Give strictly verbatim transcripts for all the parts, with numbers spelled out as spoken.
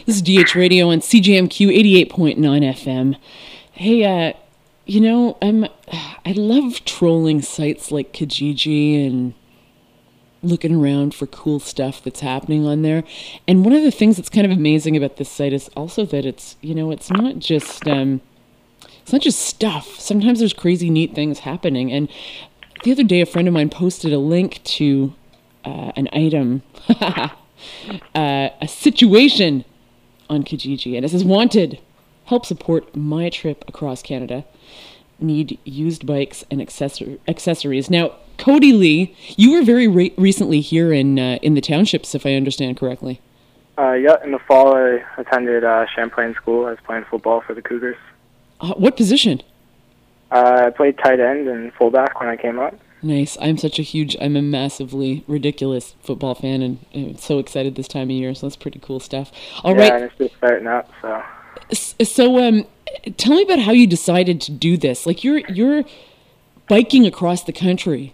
This is D H Radio on C J M Q eighty-eight point nine F M. Hey, uh, you know, I'm, I love trolling sites like Kijiji and looking around for cool stuff that's happening on there. And one of the things that's kind of amazing about this site is also that it's, you know, it's not just, um, it's not just stuff. Sometimes there's crazy neat things happening. And the other day, a friend of mine posted a link to uh, an item, uh, a situation on Kijiji. And it says, wanted, help support my trip across Canada. Need used bikes and accessor- accessories. Now, Cody Lee, you were very re- recently here in uh, in the townships, if I understand correctly. Uh, yeah, in the fall I attended uh, Champlain School. I was playing football for the Cougars. Uh, what position? Uh, I played tight end and fullback when I came up. Nice. I'm such a huge, I'm a massively ridiculous football fan, and I'm so excited this time of year, so that's pretty cool stuff. All yeah, right. and it's just starting up, so... So, um, tell me about how you decided to do this. Like, you're you're biking across the country.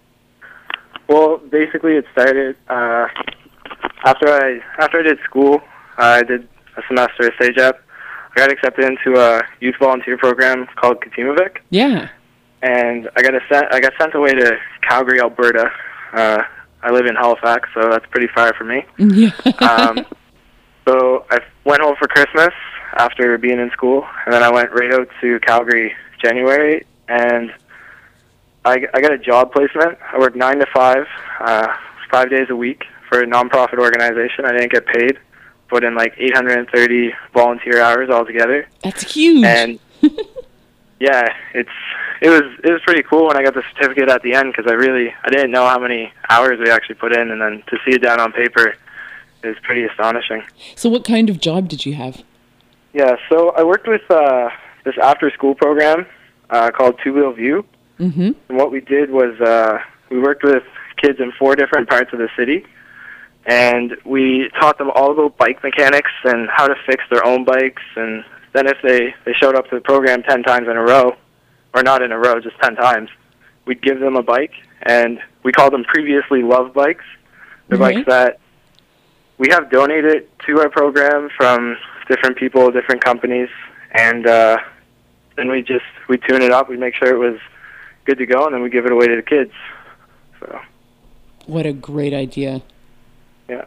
Well, basically, it started uh, after I after I did school. Uh, I did a semester at SAGEP. I got accepted into a youth volunteer program called Katimavik. Yeah. And I got a sent I got sent away to Calgary, Alberta. Uh, I live in Halifax, so that's pretty far from me. Yeah. um, so I went home for Christmas after being in school, and then I went right out to Calgary January, and I, I got a job placement. I worked nine to five, uh, five days a week for a nonprofit organization. I didn't get paid, put in like eight hundred thirty volunteer hours altogether. That's huge. And yeah, it's it was it was pretty cool when I got the certificate at the end, because I really I didn't know how many hours we actually put in, and then to see it down on paper is pretty astonishing. So what kind of job did you have? Yeah, so I worked with uh, this after-school program uh, called Two Wheel View. Mm-hmm. And what we did was uh, we worked with kids in four different parts of the city, and we taught them all about bike mechanics and how to fix their own bikes. And then if they, they showed up to the program ten times in a row, or not in a row, just ten times, we'd give them a bike, and we called them previously loved bikes. They're Mm-hmm. bikes that we have donated to our program from different people, different companies, and uh, then we just we tune it up. We make sure it was good to go, and then we give it away to the kids. So, what a great idea! Yeah.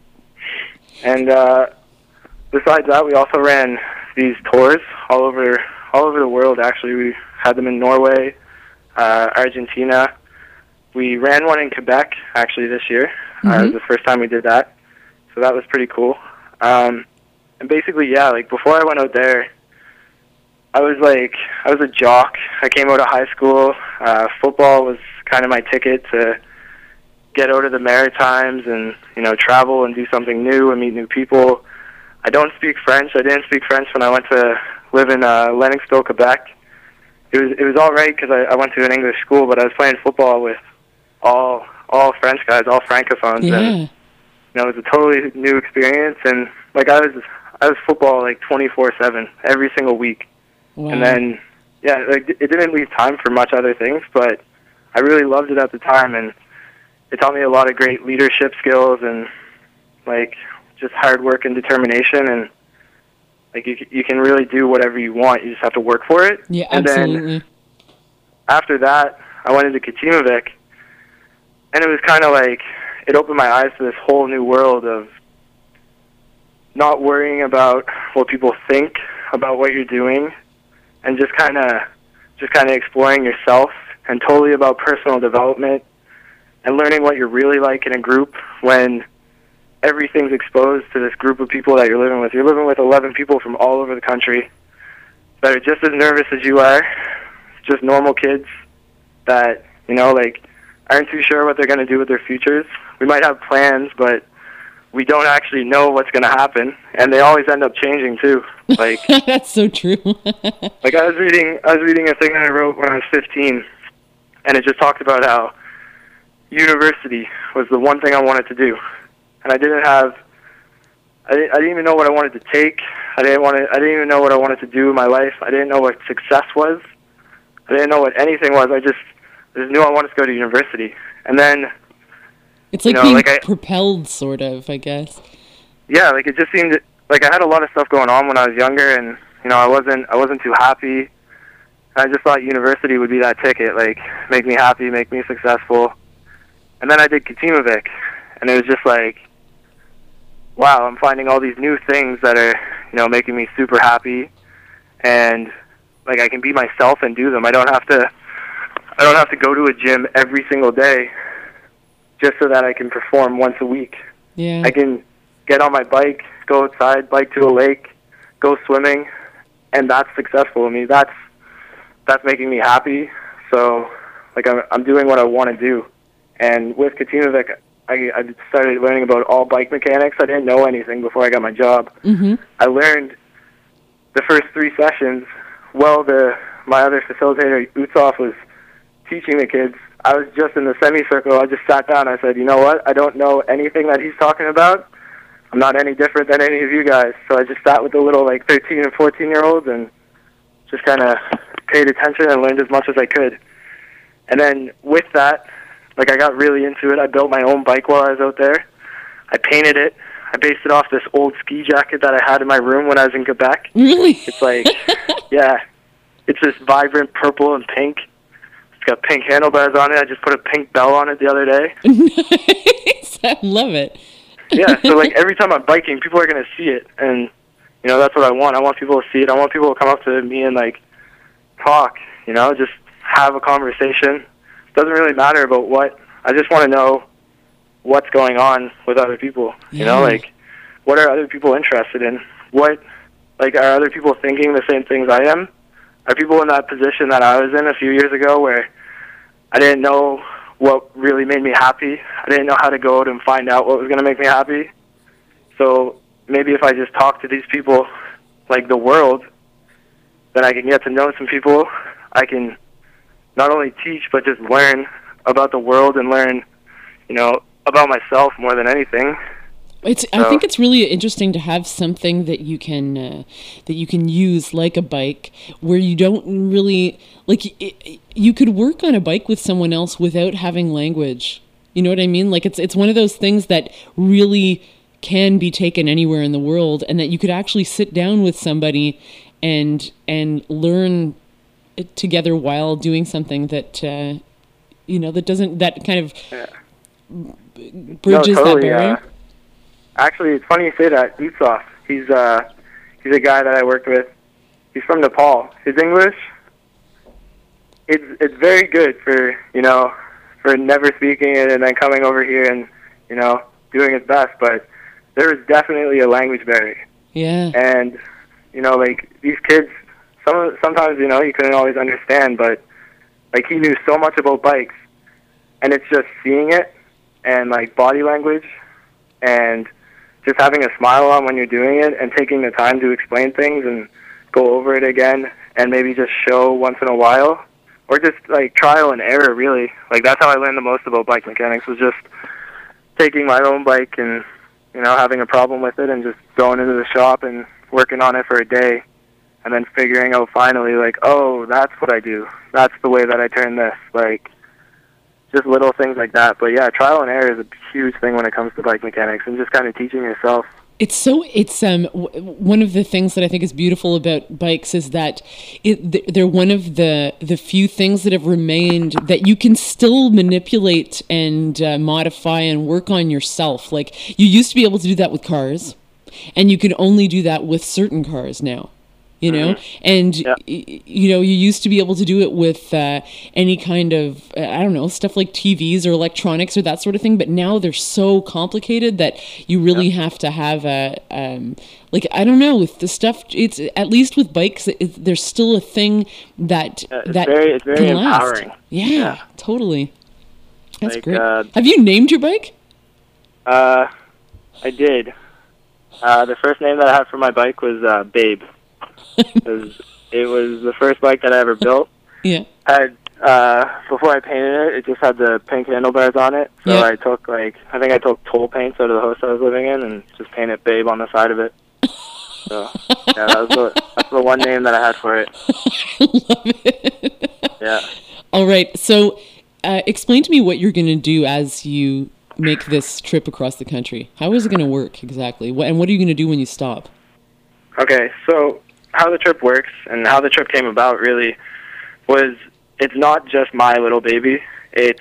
And uh, besides that, we also ran these tours all over all over the world. Actually, we had them in Norway, uh, Argentina. We ran one in Quebec actually this year. Mm-hmm. Uh, it was the first time we did that, so that was pretty cool. Um, And basically, yeah, like, before I went out there, I was, like, I was a jock. I came out of high school. Uh, football was kind of my ticket to get out of the Maritimes and, you know, travel and do something new and meet new people. I don't speak French. I didn't speak French when I went to live in uh, Lennoxville, Quebec. It was it was all right because I, I went to an English school, but I was playing football with all all French guys, all francophones. Yeah. And, you know, it was a totally new experience. And, like, I was... I was football like twenty-four seven every single week. Wow. And then, yeah, like, it didn't leave time for much other things, but I really loved it at the time, and it taught me a lot of great leadership skills and, like, just hard work and determination, and, like, you you can really do whatever you want. You just have to work for it. Yeah, and absolutely. Then after that, I went into Katimavik, and it was kind of like it opened my eyes to this whole new world of not worrying about what people think about what you're doing, and just kind of just kind of exploring yourself, and totally about personal development and learning what you're really like in a group when everything's exposed to this group of people that you're living with. You're living with eleven people from all over the country that are just as nervous as you are, just normal kids that, you know, like, aren't too sure what they're going to do with their futures. We might have plans, but we don't actually know what's going to happen, and they always end up changing too. Like that's so true. Like I was reading, I was reading a thing that I wrote when I was fifteen, and it just talked about how university was the one thing I wanted to do, and I didn't have, I didn't, I didn't even know what I wanted to take. I didn't want to, I didn't even know what I wanted to do in my life. I didn't know what success was. I didn't know what anything was. I just, I just knew I wanted to go to university, and then. It's like you know, being like I, propelled, sort of, I guess. Yeah, like it just seemed like I had a lot of stuff going on when I was younger, and you know I wasn't I wasn't too happy. I just thought university would be that ticket, like make me happy, make me successful. And then I did Katimovik, and it was just like, wow, I'm finding all these new things that are, you know, making me super happy, and like I can be myself and do them. I don't have to, I don't have to go to a gym every single day just so that I can perform once a week. Yeah. I can get on my bike, go outside, bike to a lake, go swimming, and that's successful to me. That's that's making me happy. So, like I'm I'm doing what I want to do. And with Katimovik, I, I started learning about all bike mechanics. I didn't know anything before I got my job. Mm-hmm. I learned the first three sessions. Well, the my other facilitator, Utsov, was teaching the kids. I was just in the semicircle. I just sat down. I said, you know what? I don't know anything that he's talking about. I'm not any different than any of you guys. So I just sat with the little like thirteen and fourteen year olds and just kind of paid attention and learned as much as I could. And then with that, like I got really into it. I built my own bike while I was out there. I painted it. I based it off this old ski jacket that I had in my room when I was in Quebec. Really? It's like, yeah, it's this vibrant purple and pink. It's got pink handlebars on it. I just put a pink bell on it the other day. Nice. I love it. Yeah, so like every time I'm biking, people are going to see it. And, you know, that's what I want. I want people to see it. I want people to come up to me and, like, talk, you know, just have a conversation. It doesn't really matter about what. I just want to know what's going on with other people, you yeah. know, like, what are other people interested in? What, like, are other people thinking the same things I am? Are people in that position that I was in a few years ago where I didn't know what really made me happy? I didn't know how to go out and find out what was going to make me happy. So maybe if I just talk to these people, like the world, then I can get to know some people. I can not only teach, but just learn about the world and learn, you know, about myself more than anything. It's. So, I think it's really interesting to have something that you can uh, that you can use like a bike, where you don't really like. It, you could work on a bike with someone else without having language. You know what I mean? Like it's it's one of those things that really can be taken anywhere in the world, and that you could actually sit down with somebody and and learn it together while doing something that uh, you know that doesn't that kind of yeah. bridges no, totally, that barrier. Uh, actually, it's funny you say that. Utsov, he's uh he's a guy that I worked with. He's from Nepal. His English, it's it's very good for you know for never speaking it and then coming over here and you know doing his best. But there is definitely a language barrier. Yeah. And you know, like these kids, some sometimes you know you couldn't always understand, but like he knew so much about bikes, and it's just seeing it and like body language and just having a smile on when you're doing it and taking the time to explain things and go over it again and maybe just show once in a while or just like trial and error really. Like that's how I learned the most about bike mechanics, was just taking my own bike and you know having a problem with it and just going into the shop and working on it for a day and then figuring out finally like, oh, that's what I do. That's the way that I turn this. Like just little things like that. But yeah, trial and error is a huge thing when it comes to bike mechanics and just kind of teaching yourself. It's so, it's um w- one of the things that I think is beautiful about bikes is that it they're one of the the few things that have remained that you can still manipulate and uh, modify and work on yourself. Like you used to be able to do that with cars, and you can only do that with certain cars now. You know, mm-hmm. and, yeah. y- you know, you used to be able to do it with uh, any kind of, uh, I don't know, stuff like T Vs or electronics or that sort of thing. But now they're so complicated that you really yeah. have to have a, um, like, I don't know, with the stuff, it's at least with bikes, it, there's still a thing that, yeah, it's that very, it's very can empowering. last. Yeah, yeah, totally. That's like, great. Uh, have you named your bike? Uh, I did. Uh, the first name that I had for my bike was uh, Babe. it, was, it was the first bike that I ever built. Yeah. I had, uh, before I painted it, it just had the pink handlebars on it. So yeah. I took, like, I think I took toll paints out of the house I was living in and just painted Babe on the side of it. So, yeah, that was the, that's the one name that I had for it. I love it. Yeah. All right. So, uh, explain to me what you're going to do as you make this trip across the country. How is it going to work exactly? What, and what are you going to do when you stop? Okay, so how the trip works and how the trip came about really was, it's not just my little baby. It's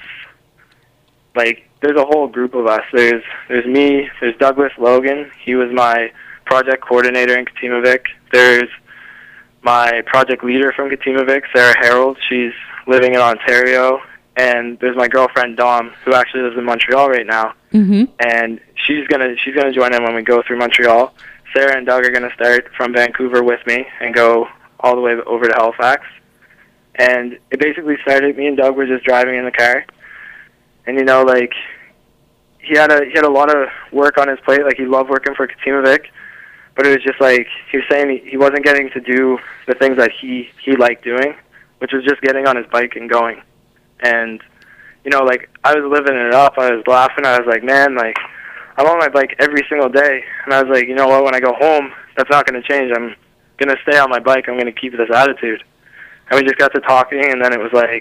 like there's a whole group of us. There's there's me, there's Douglas Logan. He was my project coordinator in Katimavik. There's my project leader from Katimavik, Sarah Harold. She's living in Ontario. And there's my girlfriend Dom, who actually lives in Montreal right now. Mm-hmm. And she's gonna she's gonna join in when we go through Montreal. Sarah and Doug are gonna start from Vancouver with me and go all the way over to Halifax. And it basically started, me and Doug were just driving in the car. And you know, like he had a he had a lot of work on his plate. Like he loved working for Katimavik, but it was just like he was saying he, he wasn't getting to do the things that he he liked doing, which was just getting on his bike and going. And, you know, like, I was living it up. I was laughing. I was like, man, like, I'm on my bike every single day. And I was like, you know what, when I go home, that's not going to change. I'm going to stay on my bike. I'm going to keep this attitude. And we just got to talking, and then it was like,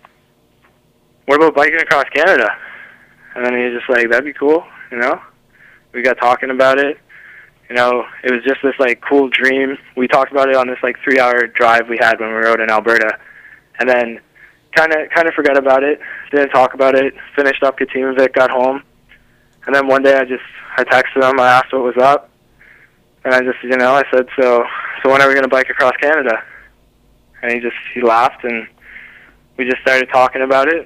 what about biking across Canada? And then he was just like, that'd be cool, you know? We got talking about it. You know, it was just this, like, cool dream. We talked about it on this, like, three-hour drive we had when we were out in Alberta. And then kind of kind of forgot about it, didn't talk about it, finished up Katimavik, got home, and then one day I just, I texted him, I asked what was up, and I just, you know, I said, so so when are we going to bike across Canada? And he just, he laughed, and we just started talking about it,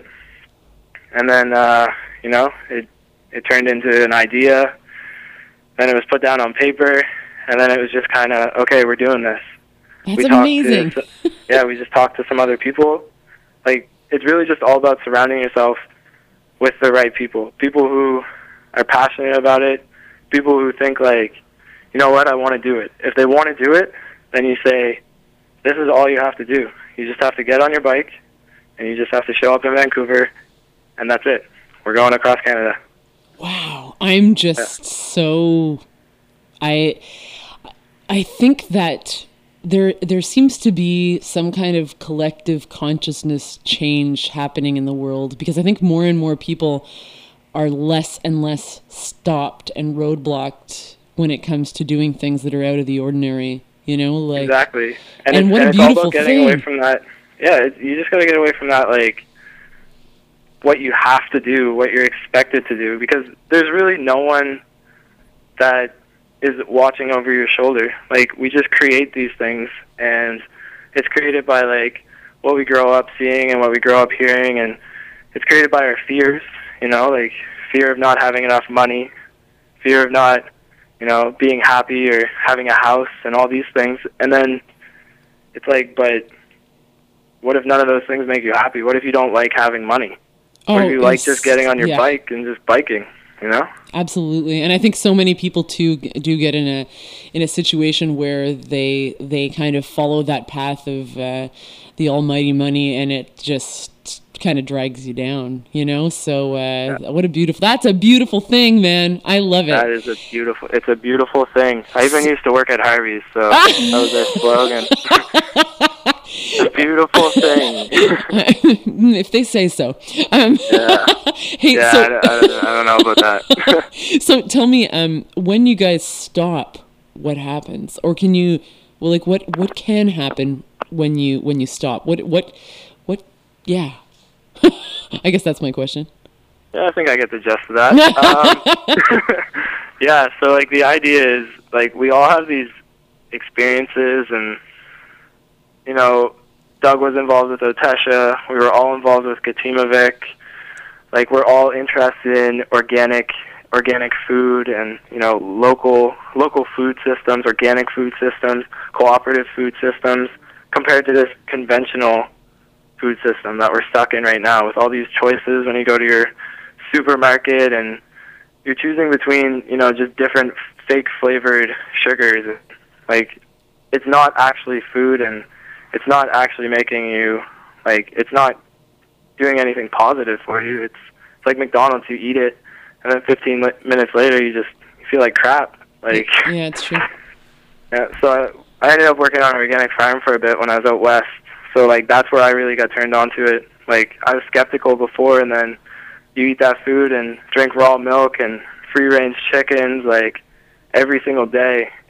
and then, uh, you know, it, it turned into an idea, then it was put down on paper, and then it was just kind of, okay, we're doing this. That's we amazing. To, yeah, we just talked to some other people. Like, it's really just all about surrounding yourself with the right people. People who are passionate about it. People who think, like, you know what, I want to do it. If they want to do it, then you say, this is all you have to do. You just have to get on your bike, and you just have to show up in Vancouver, and that's it. We're going across Canada. Wow. I'm just yeah. so... I I think that... There there seems to be some kind of collective consciousness change happening in the world, because I think more and more people are less and less stopped and roadblocked when it comes to doing things that are out of the ordinary, you know? Like, exactly. And, and it's, what and a it's all beautiful about getting thing. away from that. Yeah, it, you just got to get away from that, like, what you have to do, what you're expected to do, because there's really no one that is watching over your shoulder. Like, we just create these things, and it's created by, like, what we grow up seeing and what we grow up hearing, and it's created by our fears, you know, like fear of not having enough money, fear of not, you know, being happy or having a house and all these things. And then it's like, but what if none of those things make you happy? What if you don't like having money? Oh, or if you like just getting on your yeah. bike and just biking, you know? Absolutely. And I think so many people too do get in a in a situation where they they kind of follow that path of uh, the almighty money, and it just kind of drags you down, you know? So uh, yeah. what a beautiful, that's a beautiful thing, man. I love it. That is a beautiful, it's a beautiful thing. I even used to work at Harvey's, so that was their slogan. A beautiful thing. If they say so. Um, yeah. Hey, yeah, so, I, I, I don't know about that. So tell me, um, when you guys stop, what happens? Or can you, well, like, what, what can happen when you when you stop? What, what, what, yeah. I guess that's my question. Yeah, I think I get the gist of that. um, yeah, so, like, the idea is, like, we all have these experiences, and you know, Doug was involved with Otesha. We were all involved with Katimavik. Like, we're all interested in organic, organic food, and you know, local, local food systems, organic food systems, cooperative food systems, compared to this conventional food system that we're stuck in right now, with all these choices when you go to your supermarket, and you're choosing between, you know, just different fake flavored sugars. Like, it's not actually food, and it's not actually making you, like, it's not doing anything positive for you. It's, it's like McDonald's. You eat it, and then fifteen li- minutes later, you just you feel like crap. Like, yeah, it's true. Yeah, so I, I ended up working on an organic farm for a bit when I was out west. So, like, that's where I really got turned on to it. Like, I was skeptical before, and then you eat that food and drink raw milk and free-range chickens, like, every single day,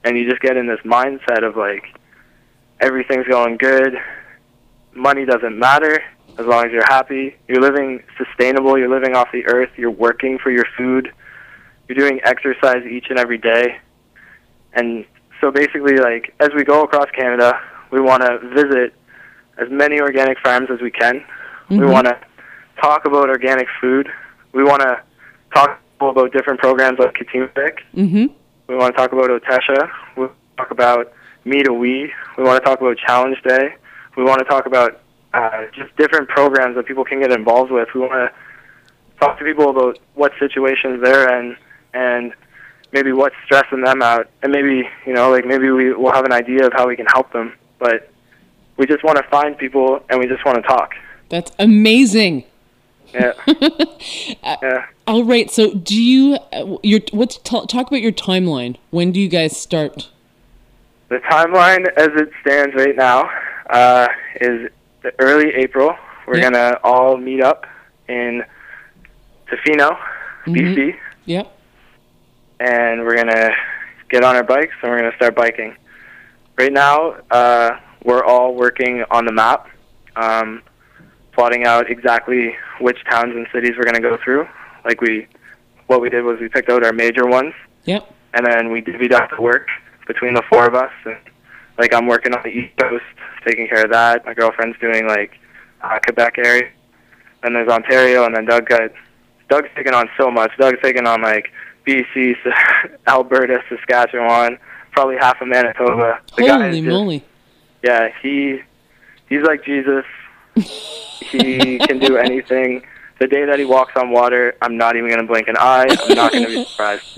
and you just get in this mindset of like everything's going good, money doesn't matter as long as you're happy, you're living sustainable, you're living off the earth, you're working for your food, you're doing exercise each and every day. And so basically, like, as we go across Canada, we want to visit as many organic farms as we can. Mm-hmm. We want to talk about organic food. We want to talk about different programs like Katimbik. Mm-hmm. We want to talk about Otesha. We want to talk about Meet a Wee. We want to talk about Challenge Day. We want to talk about uh, just different programs that people can get involved with. We want to talk to people about what situations they're in and maybe what's stressing them out. And maybe, you know, like maybe we will have an idea of how we can help them. But we just want to find people and we just want to talk. That's amazing. Yeah. yeah. All right. So, do you? Uh, your what's t- talk about your timeline? When do you guys start? The timeline, as it stands right now, uh, is the early April. We're yep. gonna all meet up in Tofino, mm-hmm. B C. Yep. And we're gonna get on our bikes and we're gonna start biking. Right now, uh, we're all working on the map. Um, plotting out exactly which towns and cities we're going to go through. Like we, what we did was we picked out our major ones. Yep. And then we divvied up the work between the four of us. And like I'm working on the East Coast, taking care of that. My girlfriend's doing like uh, Quebec area. Then there's Ontario, and then Doug got, Doug's taking on so much. Doug's taking on like B C, Alberta, Saskatchewan, probably half of Manitoba. The Holy just, moly! Yeah, he he's like Jesus. He can do anything. The day that he walks on water, I'm not even going to blink an eye. I'm not going to be surprised.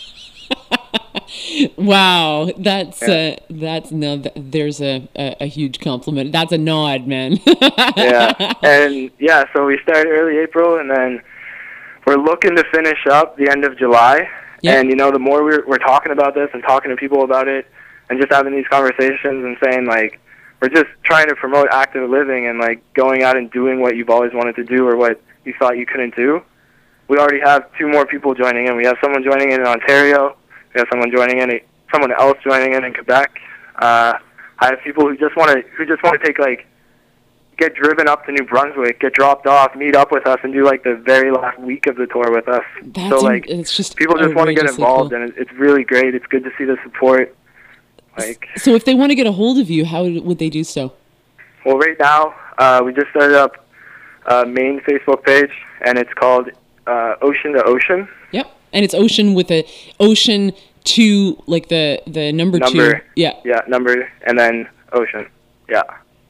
Wow, that's yeah. uh, that's no. Th- there's a, a a huge compliment. That's a nod, man. yeah, and yeah. So we start early April, and then we're looking to finish up the end of July. Yep. And you know, the more we're we're talking about this and talking to people about it, and just having these conversations and saying like, we're just trying to promote active living and like going out and doing what you've always wanted to do or what you thought you couldn't do. We already have two more people joining in. We have someone joining in in Ontario. We have someone joining in, someone else joining in in Quebec. Uh, I have people who just want to who just want to take like get driven up to New Brunswick, get dropped off, meet up with us, and do like the very last week of the tour with us. That's so like it's just people just want to get involved, cool. and it's really great. It's good to see the support. Like, so if they want to get a hold of you, how would they do so? Well, right now, uh, we just started up a main Facebook page, and it's called uh, Ocean to Ocean. Yep, and it's Ocean with a Ocean two, like the, the number, number two. Yeah. Yeah, number, and then Ocean. Yeah.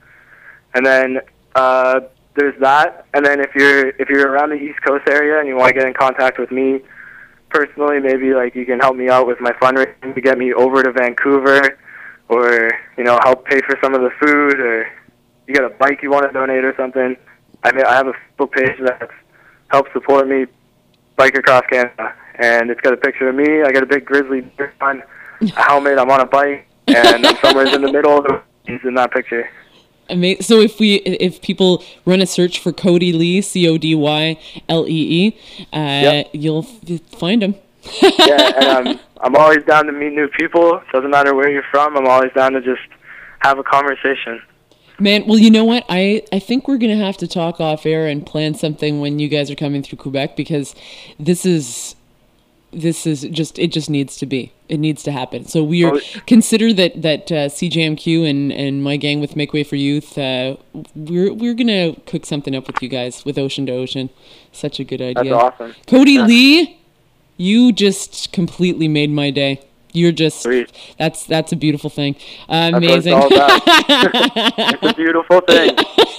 And then uh, there's that, and then if you're if you're around the East Coast area and you want to get in contact with me, personally, maybe like you can help me out with my fundraising to get me over to Vancouver, or you know help pay for some of the food, or you got a bike you want to donate or something. I mean, I have a Facebook page that helps support me, Bike Across Canada, and it's got a picture of me. I got a big grizzly bear on a helmet. I'm on a bike, and I'm somewhere in the middle of the woods in that picture. So if we if people run a search for Cody Lee, C O D Y L E E, uh, yep. you'll f- find him. yeah, and I'm I'm always down to meet new people. Doesn't matter where you're from. I'm always down to just have a conversation. Man, well, you know what? I, I think we're going to have to talk off air and plan something when you guys are coming through Quebec, because this is this is just it just needs to be. It needs to happen. So we are, oh. consider that that uh, C J M Q and, and my gang with Make Way for Youth, uh, we're we're gonna cook something up with you guys with Ocean to Ocean. Such a good idea. That's awesome. Cody yeah. Lee, you just completely made my day. You're just Sweet. that's that's a beautiful thing. Uh, that's amazing. What it's all about. It's a beautiful thing.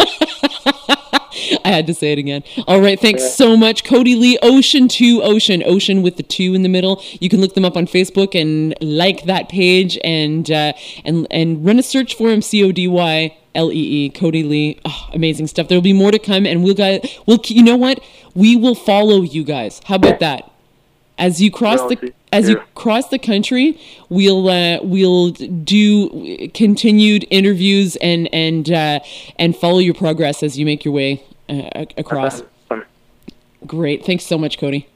I had to say it again. All right, thanks yeah. so much, Cody Lee. Ocean to Ocean, Ocean with the two in the middle. You can look them up on Facebook and like that page, and uh, and and run a search for him. C O D Y L E E, Cody Lee. Oh, amazing stuff. There will be more to come, and we'll guys, we'll you know what? We will follow you guys. How about that? As you cross no, the as you cross the country, we'll uh, we'll do continued interviews and and uh, and follow your progress as you make your way uh, across. Awesome. Great, thanks so much, Cody.